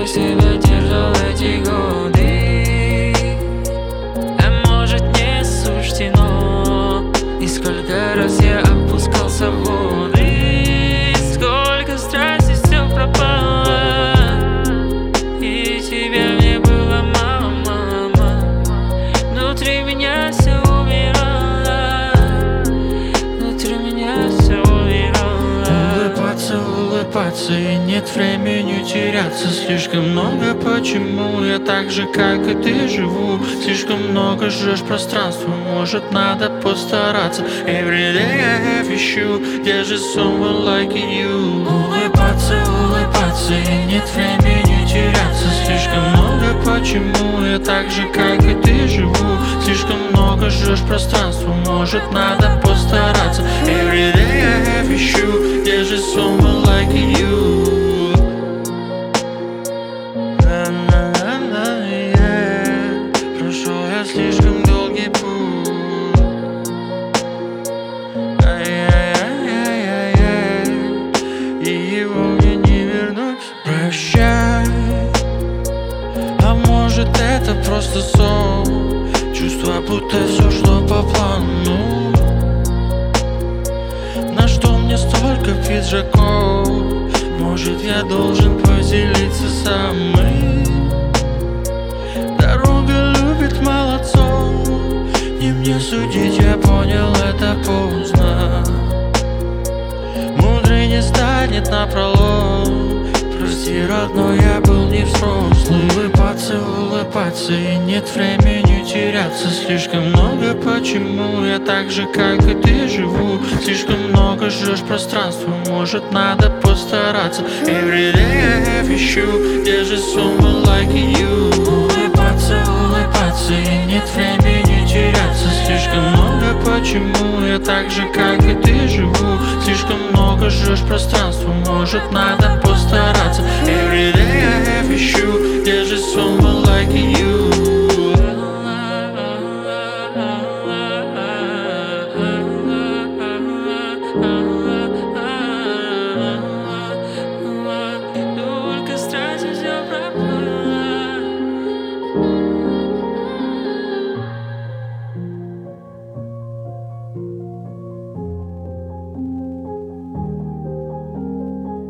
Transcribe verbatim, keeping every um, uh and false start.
себя держал эти годы. А может, не суждено. И сколько раз я опускался в воды, сколько страсти все пропало, и тебя мне было мало, мало, мало. Внутри меня все умирало, внутри меня все умирало. Улыбаться, улыбаться, и нет времени теряться. Слишком много почему я так же, как и ты, живу. Слишком много жжешь пространство, может, надо постараться. Every day I have issue, где же someone like you? Улыбаться, улыбаться, и нет времени теряться. Слишком много почему я так же, как и ты, живу. Слишком много жжешь пространство, может, надо постараться. Every day I have issue, где же someone like you? На-на-на-на, yeah. Прошел я слишком долгий путь. Ай-яй-яй-яй-яй, и его мне не вернуть. Прощай. А может, это просто сон? Чувство, будто все шло по плану. На что мне столько пиджаков? Может, я должен поделиться самым? Дорога любит молодцов. Не мне судить, я понял, это поздно. Мудрый не станет напролом. Прости, родной, я был не взрослый. Улыбаться, улыбаться, и нет времени теряться. Слишком много почему я так же, как и ты, живу. Слишком много жжешь пространство, может, надо постараться. Every day I have issue, где же someone like you? Улыбаться, улыбаться, и нет времени теряться. Слишком много почему я так же, как и ты, живу. Слишком много жжешь пространство, может, надо постараться. Every day I have issue, где же someone like you?